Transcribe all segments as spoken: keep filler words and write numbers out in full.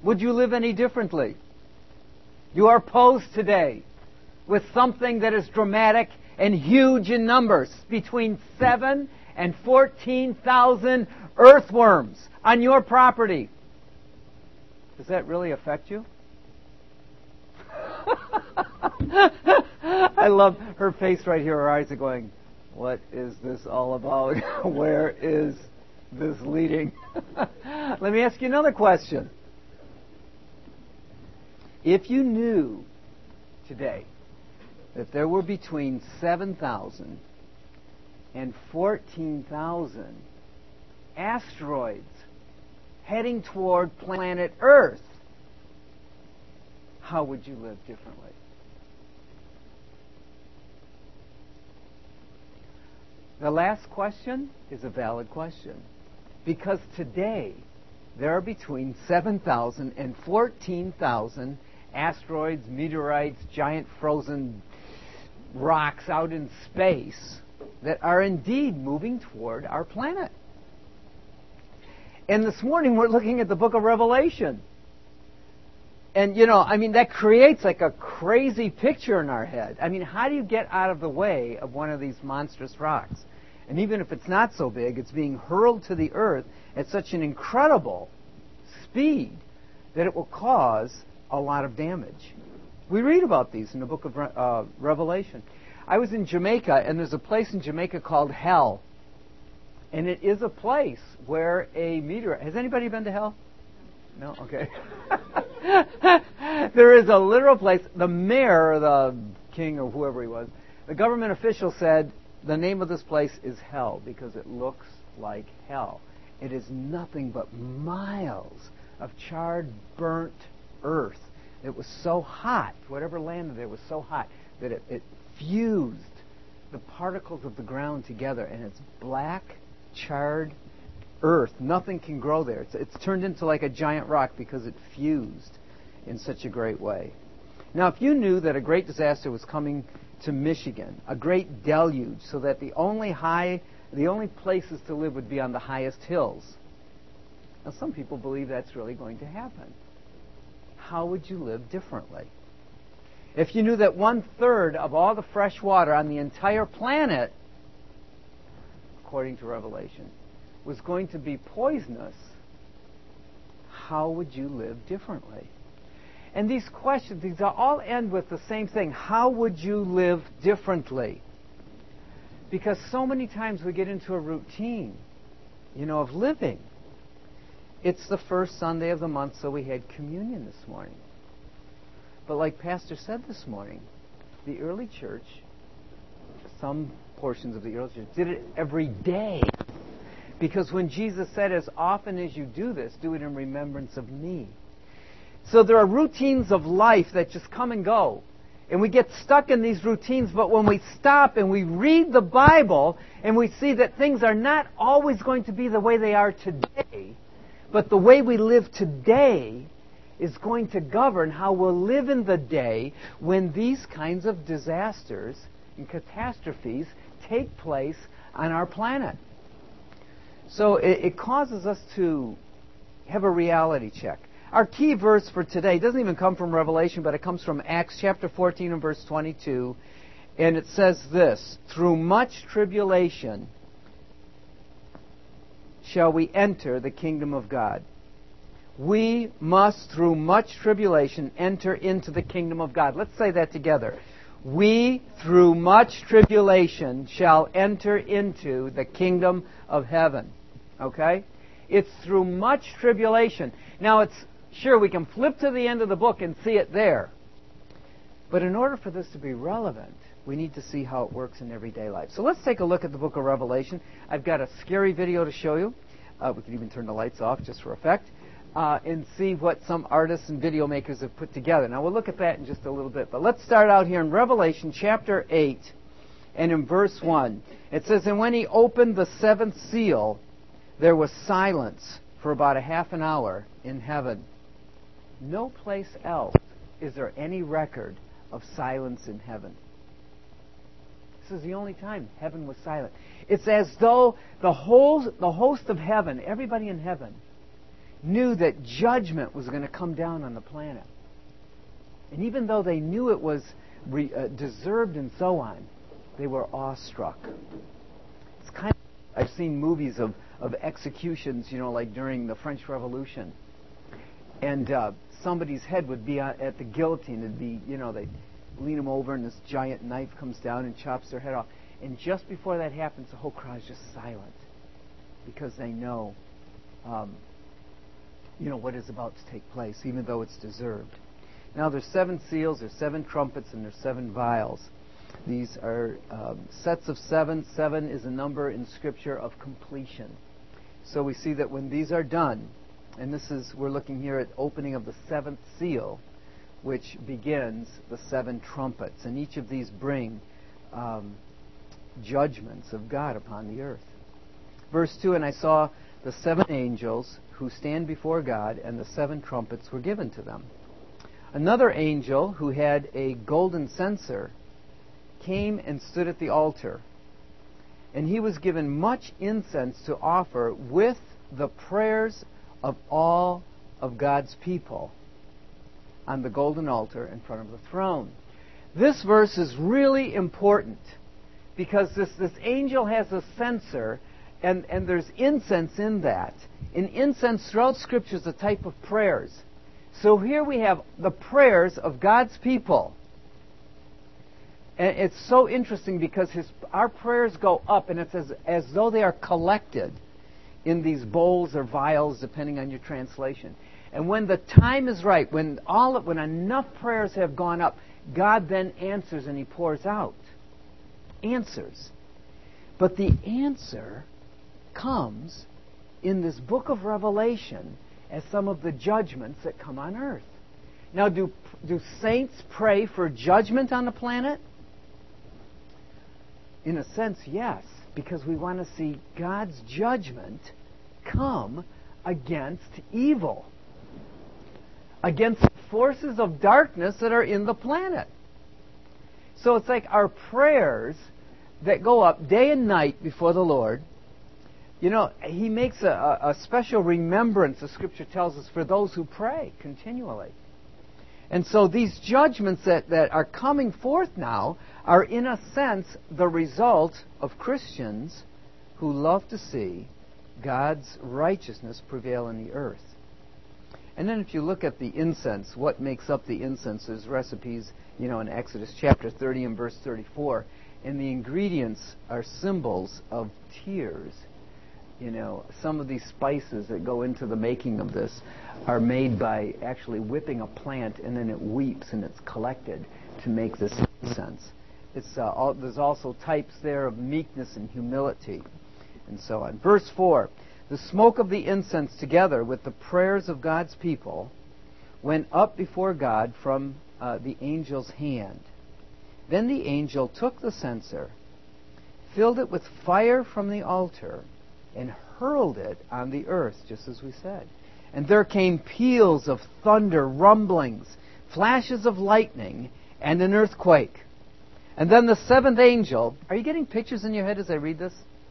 Would you live any differently? You are posed today with something that is dramatic and huge in numbers, between seven and fourteen thousand earthworms on your property. Does that really affect you? I love her face right here. Her eyes are going, what is this all about? Where is this leading? Let me ask you another question. If you knew today that there were between seven thousand and fourteen thousand asteroids heading toward planet Earth, how would you live differently? The last question is a valid question, because today there are between seven thousand and fourteen thousand asteroids, meteorites, giant frozen rocks out in space that are indeed moving toward our planet. And this morning we're looking at the book of Revelation. And, you know, I mean, that creates like a crazy picture in our head. I mean, how do you get out of the way of one of these monstrous rocks? And even if it's not so big, it's being hurled to the earth at such an incredible speed that it will cause a lot of damage. We read about these in the book of uh, Revelation. I was in Jamaica, and there's a place in Jamaica called Hell. And it is a place where a meteor... Has anybody been to Hell? No? Okay. There is a literal place. The mayor, or the king, or whoever he was, the government official said, the name of this place is Hell because it looks like hell. It is nothing but miles of charred, burnt earth. It was so hot, whatever landed there was so hot, that it, it fused the particles of the ground together, and it's black, charred earth. Nothing can grow there. It's, it's turned into like a giant rock because it fused in such a great way. Now, if you knew that a great disaster was coming to Michigan, a great deluge, so that the only high, the only places to live would be on the highest hills. Now, some people believe that's really going to happen. How would you live differently? If you knew that one-third of all the fresh water on the entire planet, according to Revelation, was going to be poisonous, how would you live differently? And these questions, these all end with the same thing. How would you live differently? Because so many times we get into a routine, you know, of living. It's the first Sunday of the month, so we had communion this morning. But like Pastor said this morning, the early church, some portions of the early church, did it every day. Because when Jesus said, as often as you do this, do it in remembrance of me. So there are routines of life that just come and go. And we get stuck in these routines, but when we stop and we read the Bible and we see that things are not always going to be the way they are today, but the way we live today is going to govern how we'll live in the day when these kinds of disasters and catastrophes take place on our planet. So it, it causes us to have a reality check. Our key verse for today doesn't even come from Revelation, but it comes from Acts chapter fourteen and verse twenty-two. And it says this, through much tribulation shall we enter the kingdom of God. We must, through much tribulation, enter into the kingdom of God. Let's say that together. We, through much tribulation, shall enter into the kingdom of heaven. Okay? It's through much tribulation. Now, it's sure, we can flip to the end of the book and see it there. But in order for this to be relevant, we need to see how it works in everyday life. So let's take a look at the book of Revelation. I've got a scary video to show you. Uh, we can even turn the lights off just for effect. Uh, and see what some artists and video makers have put together. Now, we'll look at that in just a little bit. But let's start out here in Revelation chapter eight and in verse one. It says, and when he opened the seventh seal, there was silence for about a half an hour in heaven. No place else is there any record of silence in heaven. This is the only time heaven was silent. It's as though the whole, the host of heaven, everybody in heaven, knew that judgment was going to come down on the planet. And even though they knew it was re, uh, deserved and so on, they were awestruck. It's kind of, I've seen movies of, of executions, you know, like during the French Revolution. And uh, somebody's head would be at the guillotine. It'd be, you know, they'd lean them over and this giant knife comes down and chops their head off. And just before that happens, the whole crowd is just silent because they know, um, you know, what is about to take place, even though it's deserved. Now, there's seven seals, there's seven trumpets, and there's seven vials. These are um, sets of seven. Seven is a number in Scripture of completion. So we see that when these are done, and this is, we're looking here at opening of the seventh seal, which begins the seven trumpets. And each of these bring um, judgments of God upon the earth. Verse two, and I saw the seven angels who stand before God, and the seven trumpets were given to them. Another angel who had a golden censer came and stood at the altar. And he was given much incense to offer with the prayers of all of God's people on the golden altar in front of the throne. This verse is really important because this, this angel has a censer, and, and there's incense in that. And incense throughout Scripture is a type of prayers. So here we have the prayers of God's people. And it's so interesting because his, our prayers go up, and it's as, as though they are collected in these bowls or vials, depending on your translation. And when the time is right, when all when enough prayers have gone up, God then answers and He pours out answers. But the answer comes in this book of Revelation as some of the judgments that come on earth. Now, do do saints pray for judgment on the planet? In a sense, yes, because we want to see God's judgment come against evil, against the forces of darkness that are in the planet. So it's like our prayers that go up day and night before the Lord. You know, He makes a, a special remembrance, the Scripture tells us, for those who pray continually. And so these judgments that, that are coming forth now are, in a sense, the result of Christians who love to see God's righteousness prevail in the earth. And then if you look at the incense, what makes up the incense? There's recipes, you know, in Exodus chapter thirty and verse thirty-four. And the ingredients are symbols of tears. You know, some of these spices that go into the making of this are made by actually whipping a plant, and then it weeps and it's collected to make this incense. It's, uh, all, there's also types there of meekness and humility and so on. Verse four, the smoke of the incense together with the prayers of God's people went up before God from uh, the angel's hand. Then the angel took the censer, filled it with fire from the altar, and hurled it on the earth, just as we said. And there came peals of thunder, rumblings, flashes of lightning, and an earthquake. And then the seventh angel... Are you getting pictures in your head as I read this?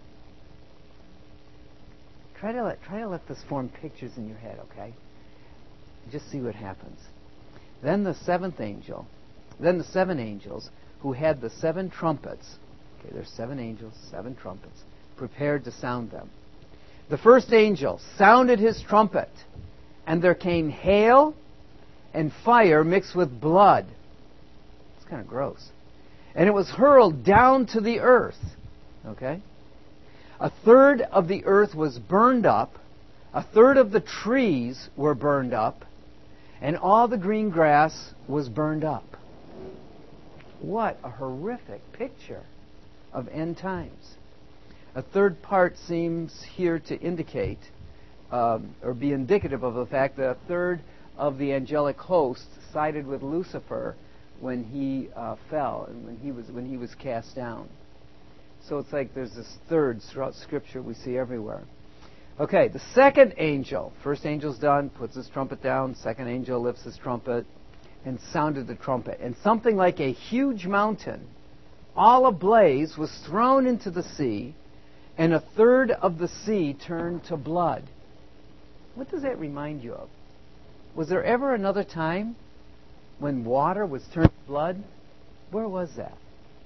Try to let, try to let this form pictures in your head, okay? Just see what happens. Then the seventh angel... Then the seven angels who had the seven trumpets... Okay, there's seven angels, seven trumpets... prepared to sound them. The first angel sounded his trumpet, and there came hail and fire mixed with blood. It's kind of gross. And it was hurled down to the earth. Okay? A third of the earth was burned up, a third of the trees were burned up, and all the green grass was burned up. What a horrific picture of end times. A third part seems here to indicate, um, or be indicative of the fact that a third of the angelic host sided with Lucifer when he uh, fell and when he was when he was cast down. So it's like there's this thirds throughout Scripture we see everywhere. Okay, the second angel, first angel's done, puts his trumpet down. Second angel lifts his trumpet and sounded the trumpet, and something like a huge mountain, all ablaze, was thrown into the sea. And a third of the sea turned to blood. What does that remind you of? Was there ever another time when water was turned to blood? Where was that?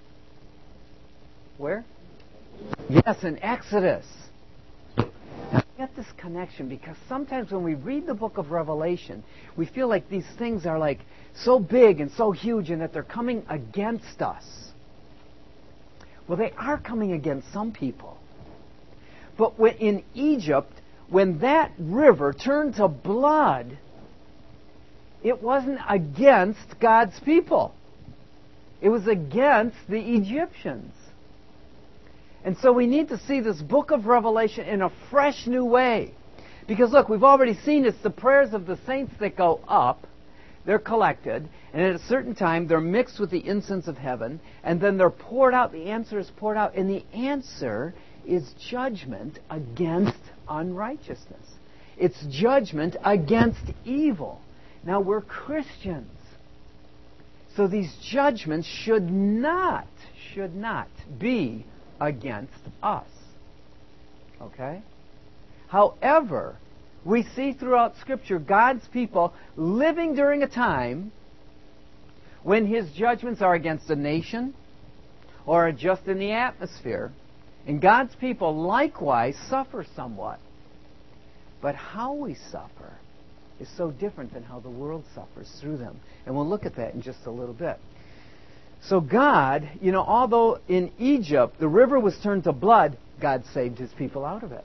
Where? Yes, in Exodus. Now, get this connection, because sometimes when we read the book of Revelation, we feel like these things are like so big and so huge and that they're coming against us. Well, they are coming against some people. But when, in Egypt, when that river turned to blood, it wasn't against God's people. It was against the Egyptians. And so we need to see this book of Revelation in a fresh new way. Because look, we've already seen it's the prayers of the saints that go up. They're collected, and at a certain time they're mixed with the incense of heaven, and then they're poured out. The answer is poured out, and the answer is judgment against unrighteousness. It's judgment against evil. Now, we're Christians. So these judgments should not, should not be against us. Okay? However, we see throughout Scripture God's people living during a time when His judgments are against a nation or are just in the atmosphere. And God's people likewise suffer somewhat. But how we suffer is so different than how the world suffers through them. And we'll look at that in just a little bit. So God, you know, although in Egypt the river was turned to blood, God saved His people out of it.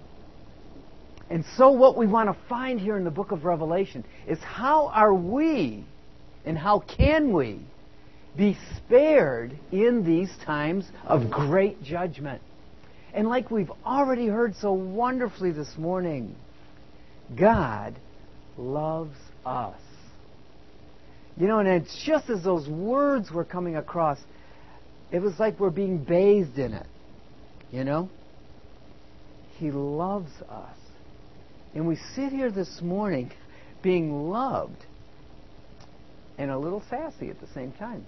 And so what we want to find here in the book of Revelation is how are we and how can we be spared in these times of great judgment. And like we've already heard so wonderfully this morning, God loves us. You know, and it's just as those words were coming across, it was like we're being bathed in it. You know? He loves us. And we sit here this morning being loved and a little sassy at the same time.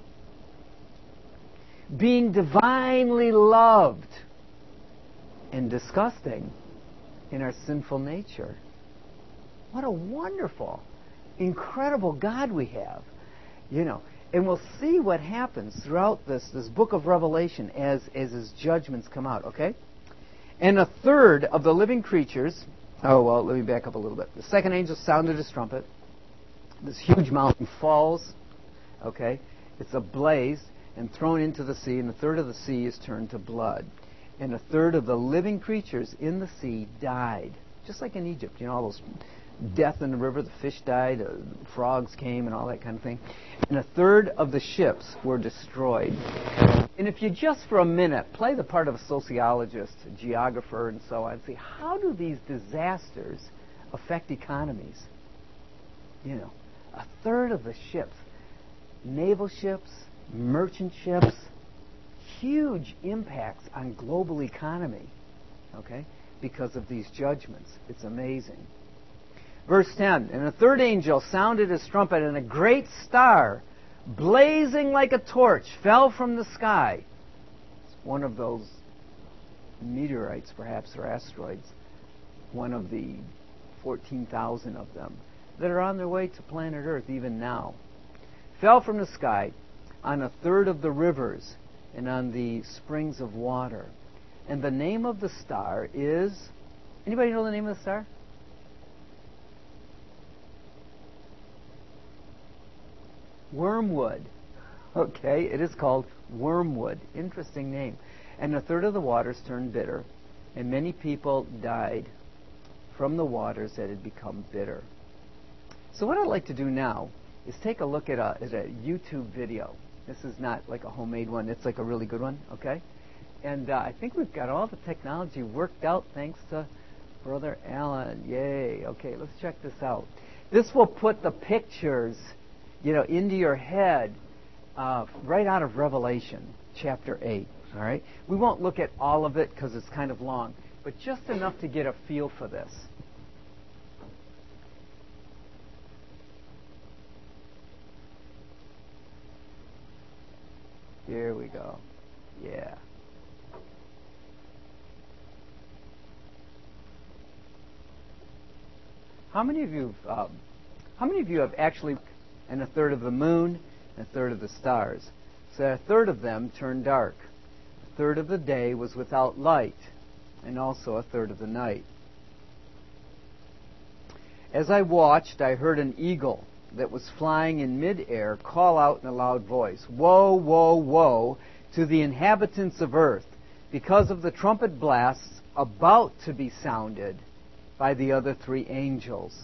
Being divinely loved and disgusting in our sinful nature. What a wonderful, incredible God we have. You know, and we'll see what happens throughout this, this book of Revelation as, as His judgments come out, okay? And a third of the living creatures... Oh, well, let me back up a little bit. The second angel sounded his trumpet. This huge mountain falls, okay? It's ablaze and thrown into the sea, and a third of the sea is turned to blood. And a third of the living creatures in the sea died. Just like in Egypt, you know, all those death in the river, the fish died, uh, frogs came, and all that kind of thing. And a third of the ships were destroyed. And if you just for a minute play the part of a sociologist, a geographer, and so on, see how do these disasters affect economies? You know, a third of the ships, naval ships, merchant ships, huge impacts on global economy, okay, because of these judgments. It's amazing. Verse ten, and a third angel sounded his trumpet, and a great star, blazing like a torch, fell from the sky. It's one of those meteorites, perhaps, or asteroids, one of the fourteen thousand of them that are on their way to planet Earth even now. Fell from the sky on a third of the rivers and on the springs of water. And the name of the star is... Anybody know the name of the star? Wormwood. Okay, it is called Wormwood. Interesting name. And a third of the waters turned bitter, and many people died from the waters that had become bitter. So what I'd like to do now is take a look at a, at a YouTube video. This is not like a homemade one. It's like a really good one, okay? And uh, I think we've got all the technology worked out thanks to Brother Alan. Yay. Okay, let's check this out. This will put the pictures, you know, into your head uh, right out of Revelation chapter eight. All right? We won't look at all of it because it's kind of long, but just enough to get a feel for this. Here we go. Yeah. How many of you, um, how many of you have actually, and a third of the moon, and a third of the stars? So a third of them turned dark. A third of the day was without light, and also a third of the night. As I watched, I heard an eagle that was flying in midair call out in a loud voice, "Woe, woe, woe to the inhabitants of earth, because of the trumpet blasts about to be sounded by the other three angels."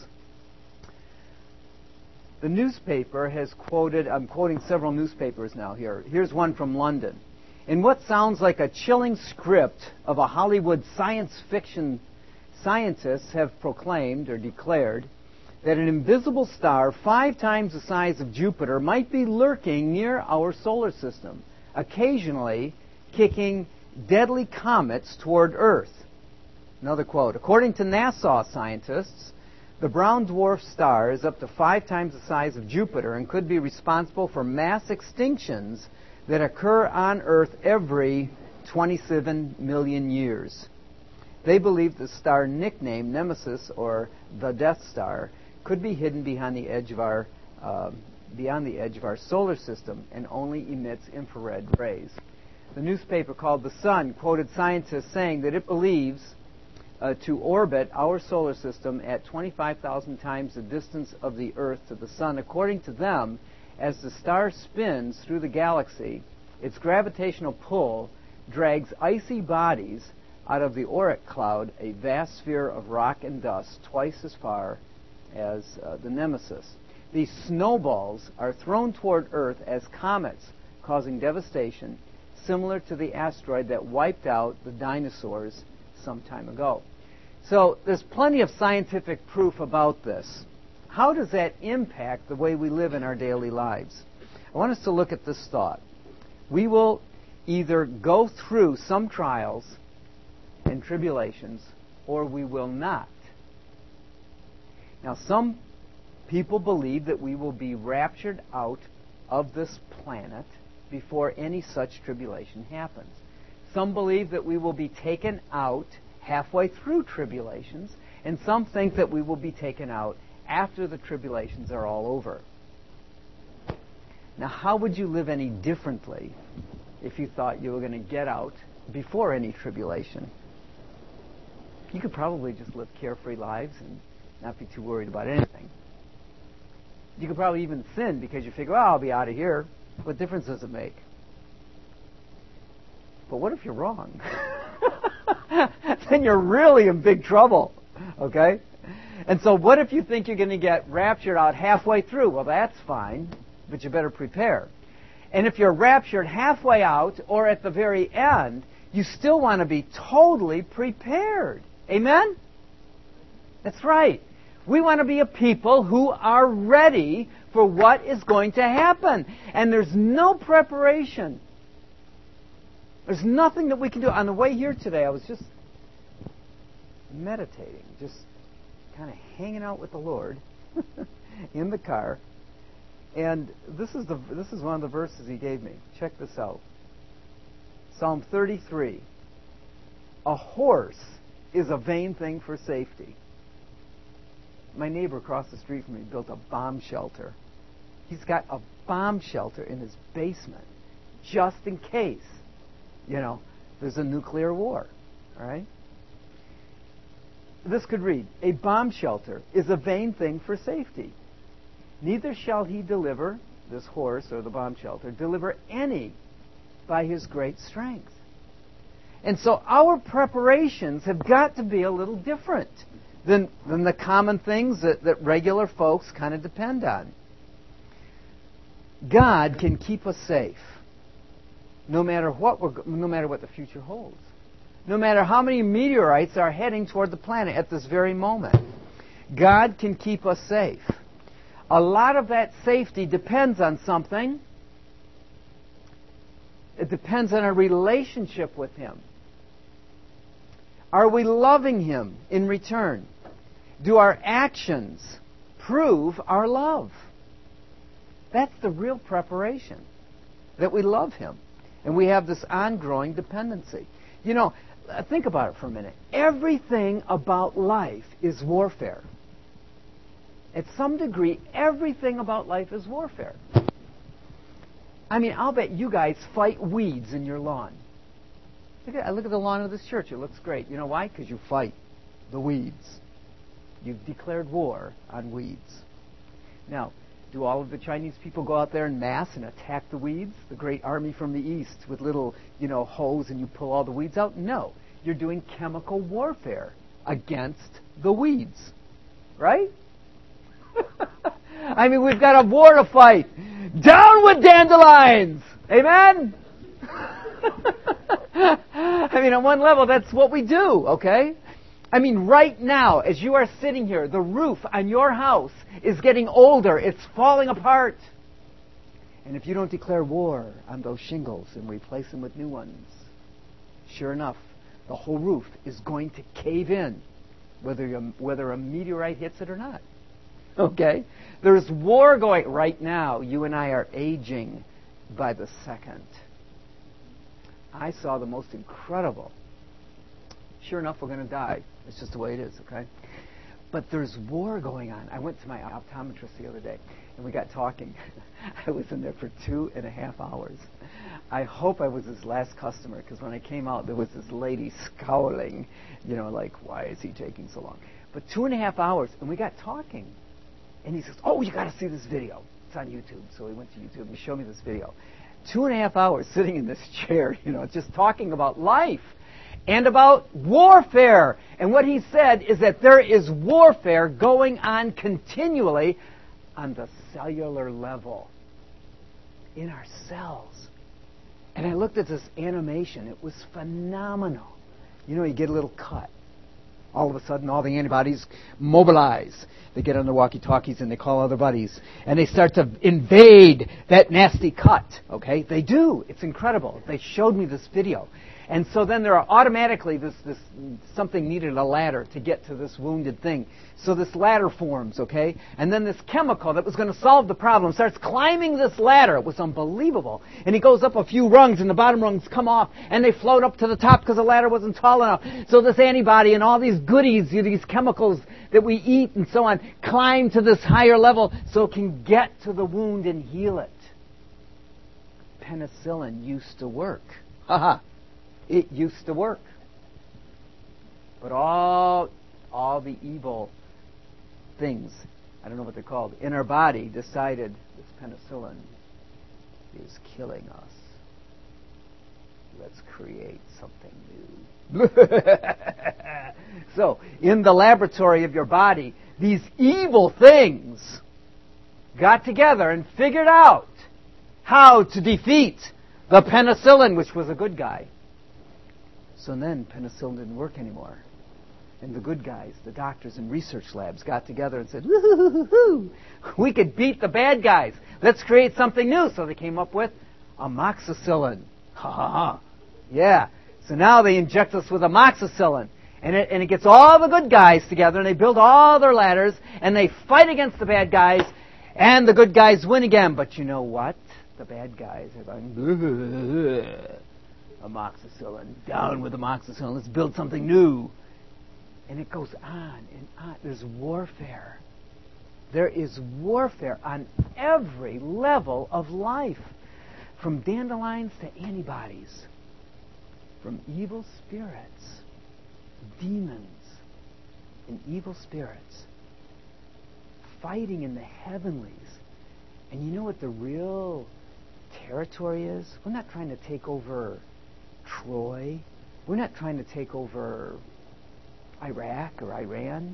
The newspaper has quoted, I'm quoting several newspapers now here. Here's one from London. In what sounds like a chilling script of a Hollywood science fiction, scientists have proclaimed or declared that an invisible star five times the size of Jupiter might be lurking near our solar system, occasionally kicking deadly comets toward Earth. Another quote. According to NASA scientists, the brown dwarf star is up to five times the size of Jupiter and could be responsible for mass extinctions that occur on Earth every twenty-seven million years. They believe the star nicknamed Nemesis, or the Death Star, could be hidden behind the edge of our uh, beyond the edge of our solar system and only emits infrared rays. The newspaper called The Sun quoted scientists saying that it believes uh, to orbit our solar system at twenty-five thousand times the distance of the Earth to the Sun. According to them, as the star spins through the galaxy, its gravitational pull drags icy bodies out of the Oort cloud, a vast sphere of rock and dust twice as far as uh, the Nemesis. These snowballs are thrown toward Earth as comets, causing devastation similar to the asteroid that wiped out the dinosaurs some time ago. So there's plenty of scientific proof about this. How does that impact the way we live in our daily lives? I want us to look at this thought. We will either go through some trials and tribulations, or we will not. Now, some people believe that we will be raptured out of this planet before any such tribulation happens. Some believe that we will be taken out halfway through tribulations, and some think that we will be taken out after the tribulations are all over. Now, how would you live any differently if you thought you were going to get out before any tribulation? You could probably just live carefree lives and not be too worried about anything. You could probably even sin because you figure, well, I'll be out of here. What difference does it make? But what if you're wrong? Then you're really in big trouble. Okay? And so what if you think you're going to get raptured out halfway through? Well, that's fine, but you better prepare. And if you're raptured halfway out or at the very end, you still want to be totally prepared. Amen? That's right. We want to be a people who are ready for what is going to happen. And there's no preparation. There's nothing that we can do. On the way here today, I was just meditating, just kind of hanging out with the Lord in the car. And this is the this is one of the verses He gave me. Check this out. Psalm thirty-three. A horse is a vain thing for safety. My neighbor across the street from me built a bomb shelter. He's got a bomb shelter in his basement just in case, you know, there's a nuclear war. All right? This could read, a bomb shelter is a vain thing for safety. Neither shall he deliver, this horse or the bomb shelter, deliver any by his great strength. And so our preparations have got to be a little different than, than the common things that, that regular folks kind of depend on. God can keep us safe no matter what we're, no matter what the future holds. No matter how many meteorites are heading toward the planet at this very moment. God can keep us safe. A lot of that safety depends on something. It depends on our relationship with Him. Are we loving Him in return? Do our actions prove our love? That's the real preparation. That we love Him. And we have this ongoing dependency. You know, think about it for a minute. Everything about life is warfare. At some degree, everything about life is warfare. I mean, I'll bet you guys fight weeds in your lawn. Look at, look at the lawn of this church. It looks great. You know why? Because you fight the weeds. You've declared war on weeds. Now, do all of the Chinese people go out there in mass and attack the weeds? The great army from the east with little, you know, hoes and you pull all the weeds out? No. You're doing chemical warfare against the weeds. Right? I mean, we've got a war to fight. Down with dandelions! Amen? I mean, on one level, that's what we do, okay? I mean, right now, as you are sitting here, the roof on your house is getting older. It's falling apart. And if you don't declare war on those shingles and replace them with new ones, sure enough, the whole roof is going to cave in, whether, you, whether a meteorite hits it or not. Okay? There's war going right now. You and I are aging by the second. I saw the most incredible. Sure enough, we're going to die. It's just the way it is, okay? But there's war going on. I went to my optometrist the other day, and we got talking. I was in there for two and a half hours. I hope I was his last customer, because when I came out, there was this lady scowling, you know, like, why is he taking so long? But two and a half hours, and we got talking. And he says, oh, you got to see this video. It's on YouTube. So we went to YouTube, and he showed me this video. Two and a half hours sitting in this chair, you know, just talking about life and about warfare. And what he said is that there is warfare going on continually on the cellular level in our cells. And I looked at this animation. It was phenomenal. You know, you get a little cut. All of a sudden, all the antibodies mobilize. They get on their walkie-talkies and they call other buddies. And they start to invade that nasty cut. Okay? They do. It's incredible. They showed me this video. And so then there are automatically this, this something needed a ladder to get to this wounded thing. So this ladder forms, okay? And then this chemical that was going to solve the problem starts climbing this ladder. It was unbelievable. And he goes up a few rungs and the bottom rungs come off and they float up to the top because the ladder wasn't tall enough. So this antibody and all these goodies, these chemicals that we eat and so on, climb to this higher level so it can get to the wound and heal it. Penicillin used to work. Haha. It used to work. But all, all the evil things, I don't know what they're called, in our body decided this penicillin is killing us. Let's create something new. So, in the laboratory of your body, these evil things got together and figured out how to defeat the penicillin, which was a good guy. So then penicillin didn't work anymore. And the good guys, the doctors and research labs got together and said, woo-hoo-hoo-hoo, we could beat the bad guys. Let's create something new. So they came up with amoxicillin. Ha ha ha. Yeah. So now they inject us with amoxicillin. And it, and it gets all the good guys together and they build all their ladders and they fight against the bad guys and the good guys win again. But you know what? The bad guys are going, amoxicillin, down with amoxicillin, let's build something new. And it goes on and on. There's warfare. There is warfare on every level of life, from dandelions to antibodies, from evil spirits, demons, and evil spirits, fighting in the heavenlies. And you know what the real territory is? We're not trying to take over Troy. We're not trying to take over Iraq or Iran.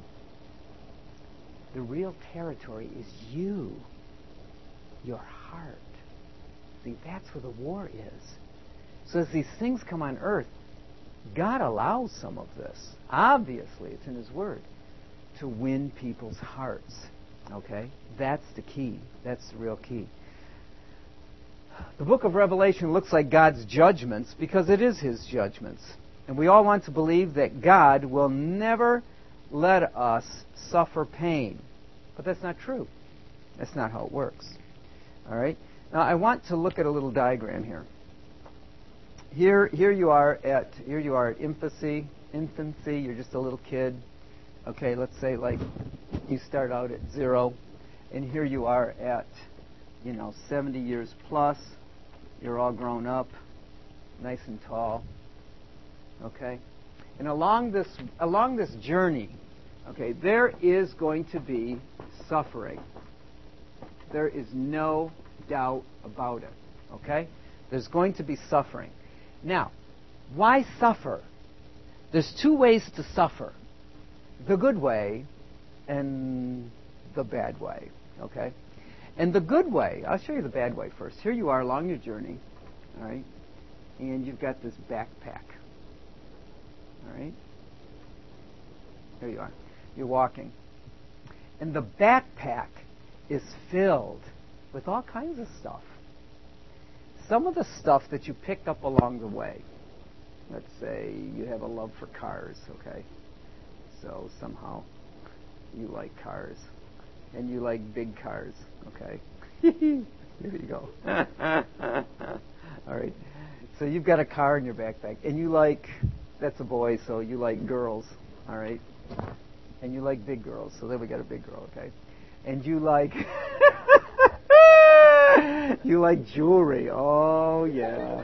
The real territory is you, your heart. See, that's where the war is. So as these things come on earth, God allows some of this. Obviously, it's in His Word, to win people's hearts. Okay? That's the key. That's the real key. The book of Revelation looks like God's judgments because it is His judgments. And we all want to believe that God will never let us suffer pain. But that's not true. That's not how it works. All right? Now, I want to look at a little diagram here. Here, here you are at here you are at infancy. Infancy. You're just a little kid. Okay, let's say like You start out at zero, and here you are at, you know, seventy years plus. You're all grown up, nice and tall. Okay? And along this along this journey, okay, there is going to be suffering. There is no doubt about it. Okay? There's going to be suffering. Now, why suffer? There's two ways to suffer. The good way and the bad way. Okay? And the good way, I'll show you the bad way first. Here you are along your journey, all right? And you've got this backpack. All right? There you are. You're walking. And the backpack is filled with all kinds of stuff. Some of the stuff that you picked up along the way. Let's say you have a love for cars, okay? So somehow you like cars. And you like big cars, okay? Here you go. All right. So you've got a car in your backpack. And you like, that's a boy, so you like girls, all right? And you like big girls, so then we got a big girl, okay? And you like, you like jewelry. Oh, yeah.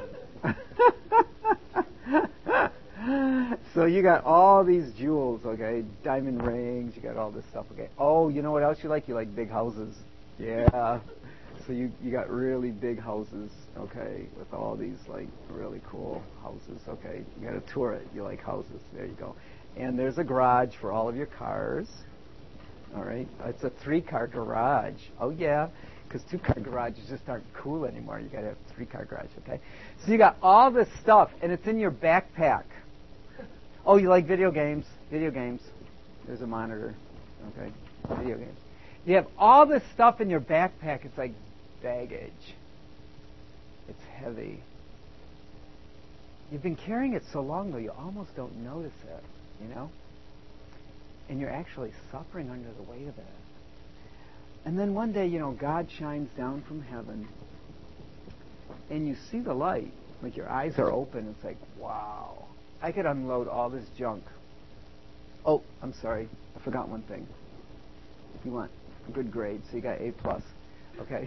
So you got all these jewels, okay? Diamond rings, you got all this stuff, okay? Oh, you know what else you like? You like big houses. Yeah. So you, you got really big houses, okay, with all these, like, really cool houses, okay? You got to tour it. You like houses. There you go. And there's a garage for all of your cars, all right? It's a three-car garage. Oh, yeah, because two-car garages just aren't cool anymore. You got to have a three-car garage, okay? So you got all this stuff, and it's in your backpack. Oh, you like video games? Video games. There's a monitor. Okay. Video games. You have all this stuff in your backpack. It's like baggage. It's heavy. You've been carrying it so long, though, you almost don't notice it, you know? And you're actually suffering under the weight of it. And then one day, you know, God shines down from heaven, and you see the light. Like your eyes are open. It's like, wow. I could unload all this junk. Oh, I'm sorry. I forgot one thing. You want a good grade, so you got A plus. Okay.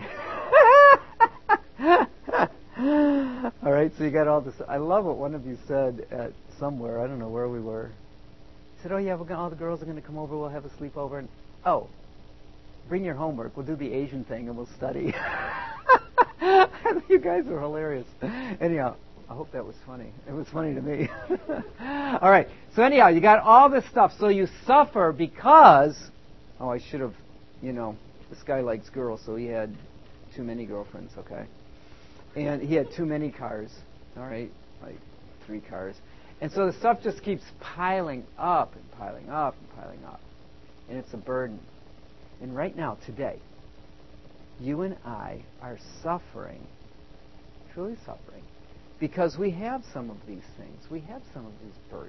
All right, so you got all this. I love what one of you said at somewhere. I don't know where we were. He said, oh, yeah, we're gonna, all the girls are going to come over. We'll have a sleepover. And, oh, bring your homework. We'll do the Asian thing, and we'll study. You guys are hilarious. Anyhow. I hope that was funny. It was funny to me. All right. So anyhow, you got all this stuff. So you suffer because, oh, I should have, you know, this guy likes girls, so he had too many girlfriends, okay? And he had too many cars, all right? Like three cars. And so the stuff just keeps piling up and piling up and piling up. And it's a burden. And right now, today, you and I are suffering, truly suffering, because we have some of these things. We have some of these burdens.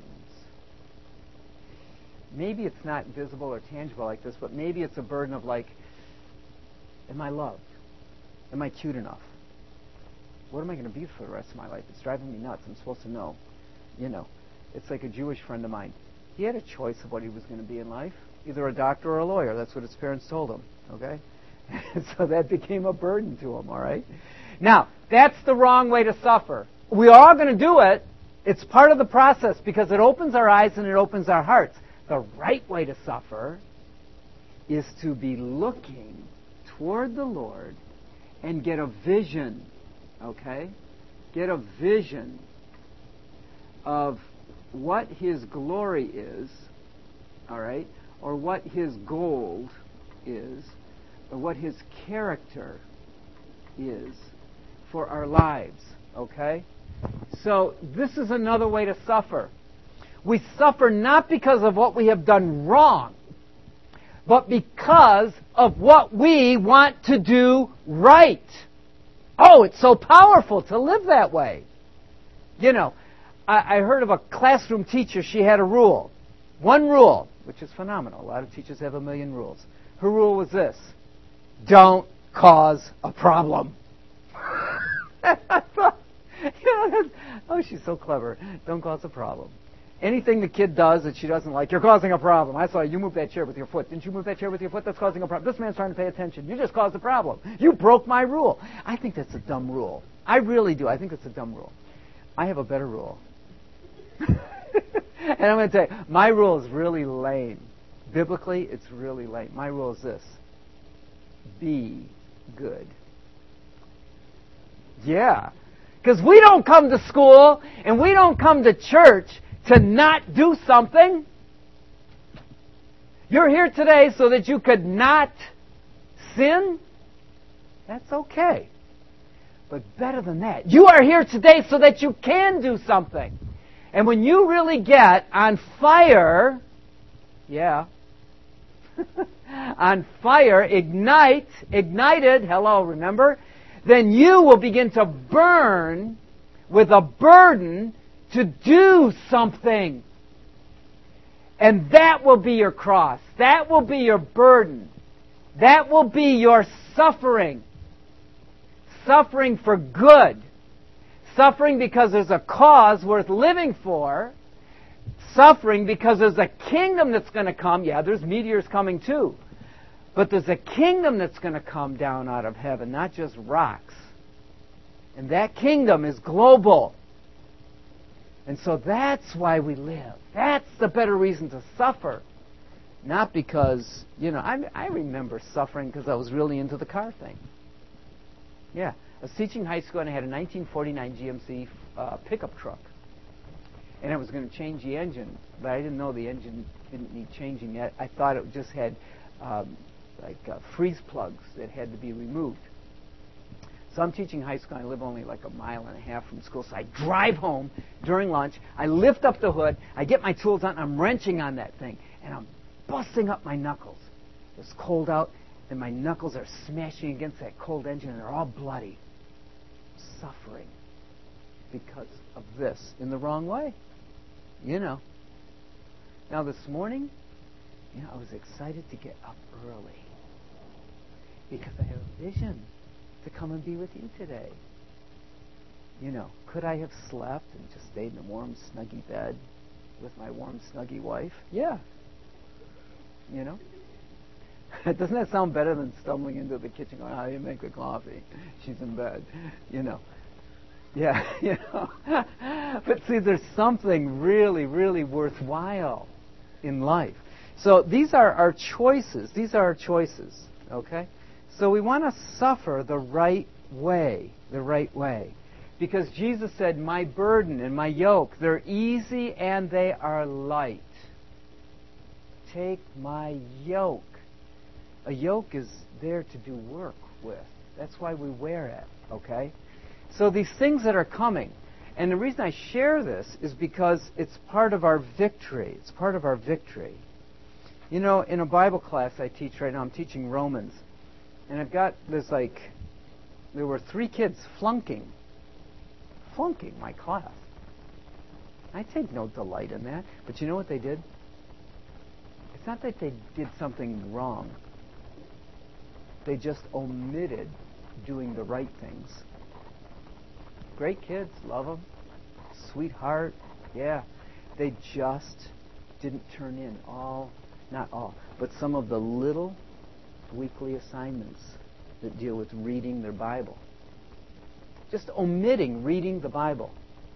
Maybe it's not visible or tangible like this, but maybe it's a burden of like, am I loved? Am I cute enough? What am I going to be for the rest of my life? It's driving me nuts. I'm supposed to know. You know, it's like a Jewish friend of mine. He had a choice of what he was going to be in life. Either a doctor or a lawyer. That's what his parents told him. Okay? And so that became a burden to him, all right? Now, that's the wrong way to suffer. We are all going to do it. It's part of the process because it opens our eyes and it opens our hearts. The right way to suffer is to be looking toward the Lord and get a vision, okay? Get a vision of what His glory is, all right? Or what His gold is, or what His character is for our lives, okay? So this is another way to suffer. We suffer not because of what we have done wrong, but because of what we want to do right. Oh, it's so powerful to live that way. You know, I, I heard of a classroom teacher. She had a rule. One rule, which is phenomenal. A lot of teachers have a million rules. Her rule was this: don't cause a problem. I thought, you know, oh, she's so clever. Don't cause a problem. Anything the kid does that she doesn't like, you're causing a problem. I saw you move that chair with your foot. Didn't you move that chair with your foot? That's causing a problem. This man's trying to pay attention. You just caused a problem. You broke my rule. I think that's a dumb rule. I really do. I think it's a dumb rule. I have a better rule. And I'm going to tell you, my rule is really lame. Biblically, it's really lame. My rule is this. Be good. Yeah. Because we don't come to school and we don't come to church to not do something. You're here today so that you could not sin. That's okay. But better than that, you are here today so that you can do something. And when you really get on fire, yeah, on fire, ignite, ignited, hello, remember? Then you will begin to burn with a burden to do something. And that will be your cross. That will be your burden. That will be your suffering. Suffering for good. Suffering because there's a cause worth living for. Suffering because there's a kingdom that's going to come. Yeah, there's meteors coming too. But there's a kingdom that's going to come down out of heaven, not just rocks. And that kingdom is global. And so that's why we live. That's the better reason to suffer. Not because, you know, I, I remember suffering because I was really into the car thing. Yeah. I was teaching high school and I had a nineteen forty-nine G M C uh, pickup truck. And I was going to change the engine, but I didn't know the engine didn't need changing yet. I thought it just had um, like uh, freeze plugs that had to be removed. So I'm teaching high school, and I live only like a mile and a half from school. So I drive home during lunch. I lift up the hood. I get my tools on. I'm wrenching on that thing. And I'm busting up my knuckles. It's cold out, and my knuckles are smashing against that cold engine, and they're all bloody. Suffering because of this in the wrong way. You know. Now this morning, you know, I was excited to get up early because I have a vision to come and be with you today. You know, could I have slept and just stayed in a warm, snuggy bed with my warm, snuggy wife? Yeah. You know? Doesn't that sound better than stumbling into the kitchen going, how do you make the coffee? She's in bed. You know. Yeah, you know. But see, there's something really, really worthwhile in life. So these are our choices. These are our choices. Okay? So we want to suffer the right way. The right way. Because Jesus said, my burden and my yoke, they're easy and they are light. Take my yoke. A yoke is there to do work with. That's why we wear it, okay? So these things that are coming, and the reason I share this is because it's part of our victory. It's part of our victory. You know, in a Bible class I teach right now, I'm teaching Romans, and I've got this like, there were three kids flunking. Flunking my class. I take no delight in that, but you know what they did? It's not that they did something wrong. They just omitted doing the right things. Great kids, love them. Sweetheart, yeah. They just didn't turn in all, not all, but some of the little weekly assignments that deal with reading their Bible. Just omitting reading the Bible.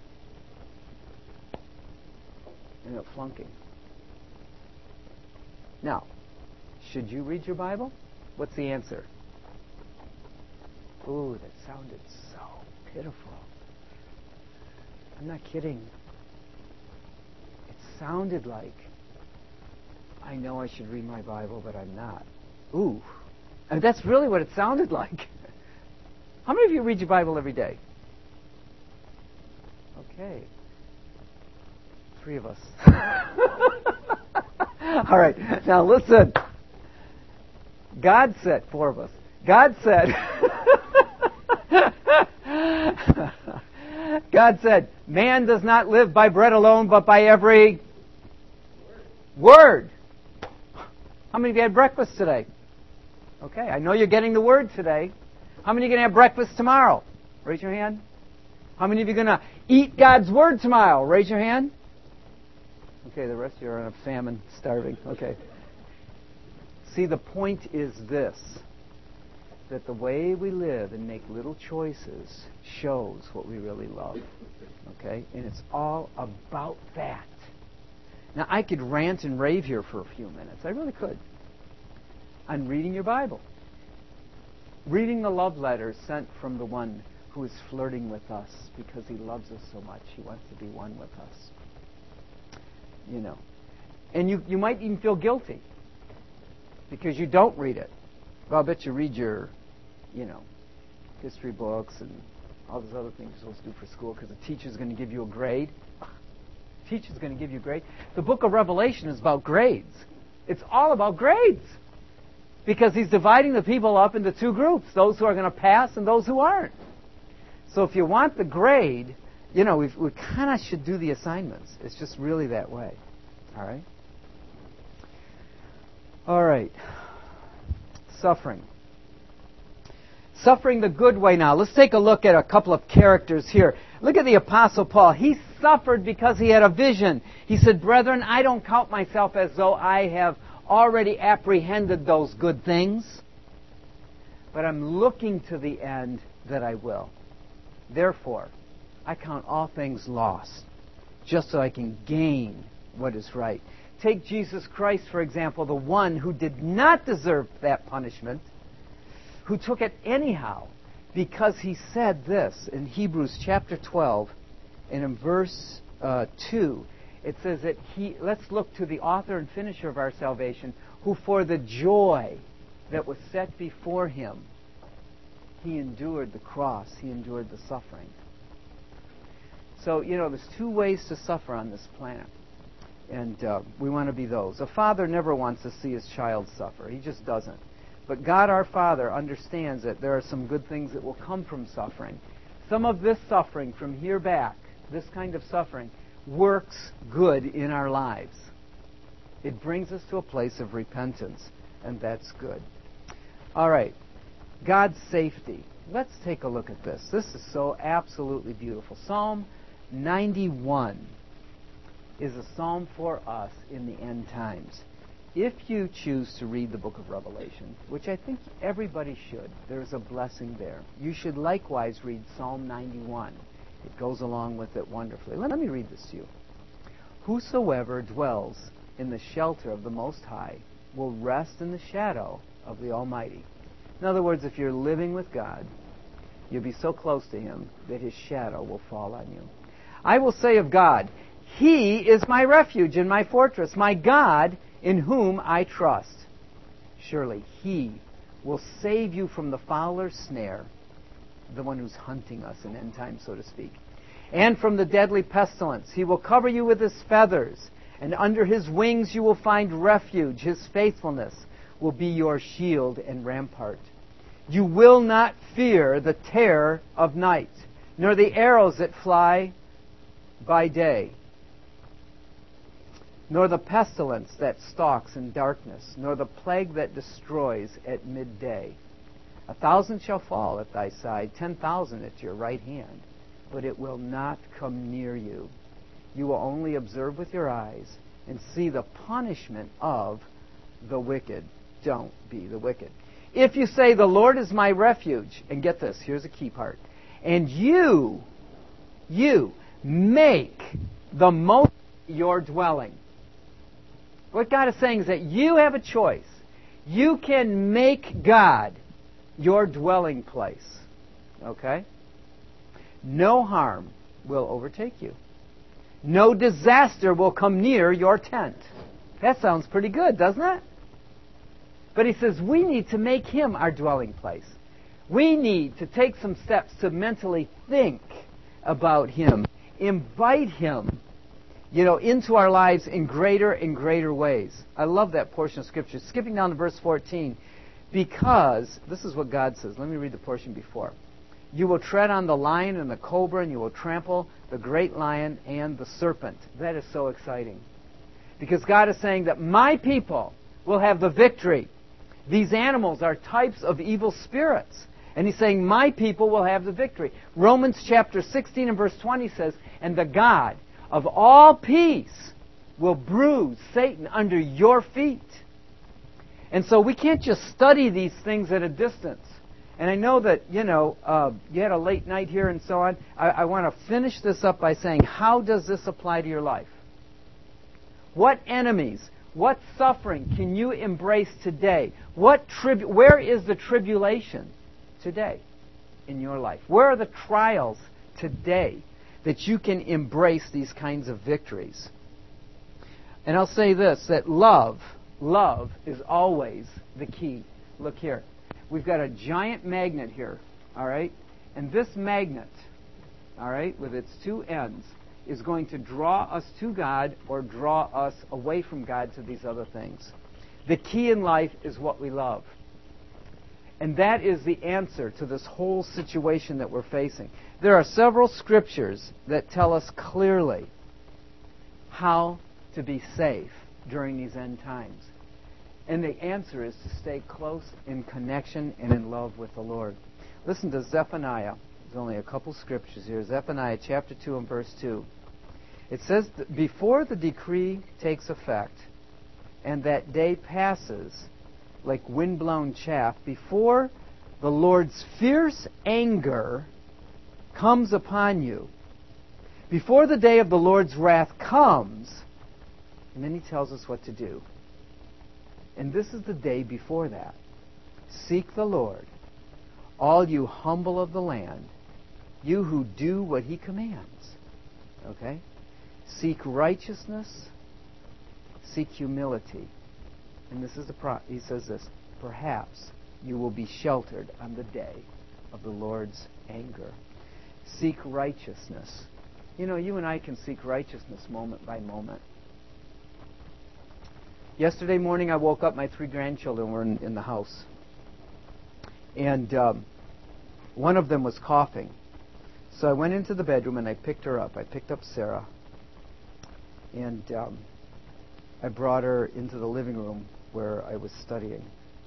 And they're flunking. Now, should you read your Bible? What's the answer? Ooh, that sounded so pitiful. I'm not kidding. It sounded like, I know I should read my Bible, but I'm not. Ooh. And that's really what it sounded like. How many of you read your Bible every day? Okay. Three of us. All right. Now listen. God said, four of us. God said, God said, man does not live by bread alone, but by every word. How many of you had breakfast today? Okay, I know you're getting the word today. How many are going to have breakfast tomorrow? Raise your hand. How many of you are going to eat God's word tomorrow? Raise your hand. Okay, the rest of you are on a famine, starving. Okay. See, the point is this, that the way we live and make little choices shows what we really love. Okay? And it's all about that. Now, I could rant and rave here for a few minutes. I really could. On reading your Bible. Reading the love letter sent from the one who is flirting with us because he loves us so much. He wants to be one with us. You know. And you, you might even feel guilty because you don't read it. Well, I bet you read your, you know, history books and all those other things you're supposed to do for school because the teacher's going to give you a grade. The teacher's going to give you a grade. The book of Revelation is about grades. It's all about grades. Because he's dividing the people up into two groups, those who are going to pass and those who aren't. So if you want the grade, you know, we've, we kind of should do the assignments. It's just really that way. All right? All right. Suffering. Suffering the good way now. Let's take a look at a couple of characters here. Look at the Apostle Paul. He suffered because he had a vision. He said, "Brethren, I don't count myself as though I have already apprehended those good things, but I'm looking to the end that I will. Therefore, I count all things lost, just so I can gain what is right." Take Jesus Christ, for example, the one who did not deserve that punishment, who took it anyhow, because he said this in Hebrews chapter twelve, and in verse uh, two, it says that he, let's look to the author and finisher of our salvation, who for the joy that was set before him, he endured the cross, he endured the suffering. So, you know, there's two ways to suffer on this planet. And uh, we want to be those. A father never wants to see his child suffer. He just doesn't. But God our Father understands that there are some good things that will come from suffering. Some of this suffering from here back, this kind of suffering, works good in our lives. It brings us to a place of repentance, and that's good. All right. God's safety. Let's take a look at this. This is so absolutely beautiful. Psalm ninety-one is a psalm for us in the end times. If you choose to read the book of Revelation, which I think everybody should, there's a blessing there. You should likewise read Psalm ninety-one. It goes along with it wonderfully. Let me read this to you. "Whosoever dwells in the shelter of the Most High will rest in the shadow of the Almighty." In other words, if you're living with God, you'll be so close to Him that His shadow will fall on you. "I will say of God, He is my refuge and my fortress, my God in whom I trust. Surely He will save you from the fowler's snare," the one who's hunting us in end time, so to speak, "and from the deadly pestilence. He will cover you with His feathers, and under His wings you will find refuge. His faithfulness will be your shield and rampart. You will not fear the terror of night, nor the arrows that fly by day, nor the pestilence that stalks in darkness, nor the plague that destroys at midday. A thousand shall fall at thy side, ten thousand at your right hand, but it will not come near you. You will only observe with your eyes and see the punishment of the wicked." Don't be the wicked. "If you say, the Lord is my refuge," and get this, here's a key part, "and you, you make the most your dwelling." What God is saying is that you have a choice. You can make God your dwelling place. Okay? "No harm will overtake you. No disaster will come near your tent." That sounds pretty good, doesn't it? But he says we need to make Him our dwelling place. We need to take some steps to mentally think about Him, invite Him, you know, into our lives in greater and greater ways. I love that portion of Scripture. Skipping down to verse fourteen, because this is what God says. Let me read the portion before. "You will tread on the lion and the cobra, and you will trample the great lion and the serpent." That is so exciting. Because God is saying that my people will have the victory. These animals are types of evil spirits. And He's saying, my people will have the victory. Romans chapter sixteen and verse twenty says, "And the God of all peace will bruise Satan under your feet. And so we can't just study these things at a distance. And I know that, you know, uh, you had a late night here and so on. I, I want to finish this up by saying, how does this apply to your life? What enemies, what suffering can you embrace today? What tribu- Where is the tribulation today in your life? Where are the trials today that you can embrace these kinds of victories? And I'll say this, that love, love is always the key. Look here. We've got a giant magnet here, all right? And this magnet, all right, with its two ends, is going to draw us to God or draw us away from God to these other things. The key in life is what we love. And that is the answer to this whole situation that we're facing. There are several scriptures that tell us clearly how to be safe during these end times. And the answer is to stay close in connection and in love with the Lord. Listen to Zephaniah. There's only a couple scriptures here. Zephaniah chapter two and verse two. It says, that before the decree takes effect, and that day passes like wind-blown chaff, before the Lord's fierce anger comes upon you, before the day of the Lord's wrath comes, and then he tells us what to do. And this is the day before that. Seek the Lord, all you humble of the land, you who do what he commands. Okay? Seek righteousness, seek humility. And this is the pro- he says this, perhaps you will be sheltered on the day of the Lord's anger. Seek righteousness. You know, you and I can seek righteousness moment by moment. Yesterday morning I woke up, my three grandchildren were in, in the house. And um, one of them was coughing. So I went into the bedroom and I picked her up. I picked up Sarah. And um, I brought her into the living room where I was studying.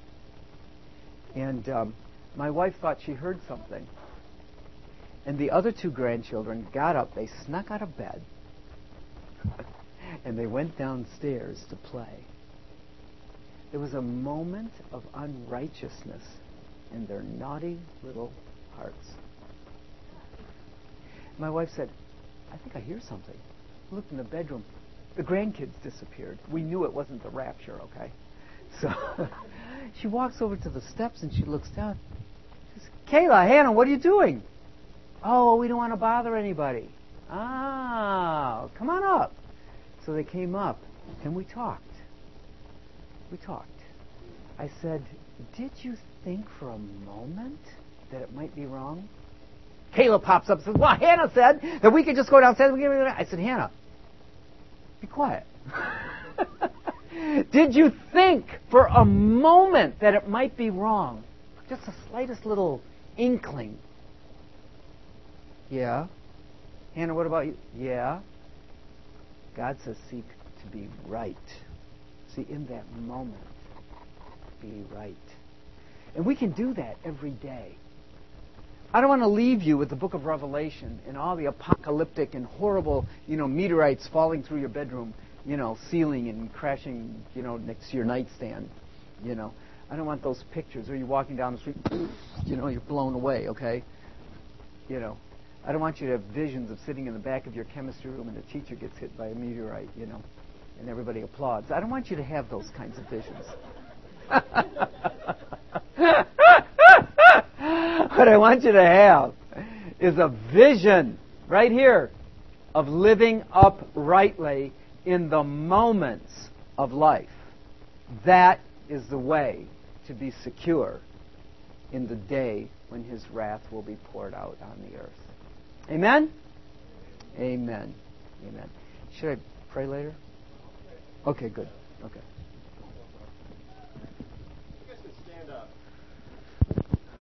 And um, my wife thought she heard something. And the other two grandchildren got up. They snuck out of bed. And they went downstairs to play. There was a moment of unrighteousness in their naughty little hearts. My wife said, I think I hear something. I looked in the bedroom. The grandkids disappeared. We knew it wasn't the rapture, okay? So she walks over to the steps and she looks down. She says, Kayla, Hannah, what are you doing? Oh, we don't want to bother anybody. Ah, come on up. So they came up and we talked. We talked. I said, did you think for a moment that it might be wrong? Kayla pops up and says, well, Hannah said that we could just go downstairs. I said, Hannah, be quiet. Did you think for a moment that it might be wrong? Just the slightest little inkling. Yeah. Hannah, what about you? Yeah. God says seek to be right. See, in that moment, be right. And we can do that every day. I don't want to leave you with the book of Revelation and all the apocalyptic and horrible, you know, meteorites falling through your bedroom, you know, ceiling and crashing, you know, next to your nightstand, you know. I don't want those pictures. Or you're walking down the street, you know, you're blown away, okay? You know. I don't want you to have visions of sitting in the back of your chemistry room and the teacher gets hit by a meteorite, you know, and everybody applauds. I don't want you to have those kinds of visions. What I want you to have is a vision right here of living uprightly in the moments of life. That is the way to be secure in the day when his wrath will be poured out on the earth. Amen? Amen. Amen. Should I pray later? Okay, good. Okay.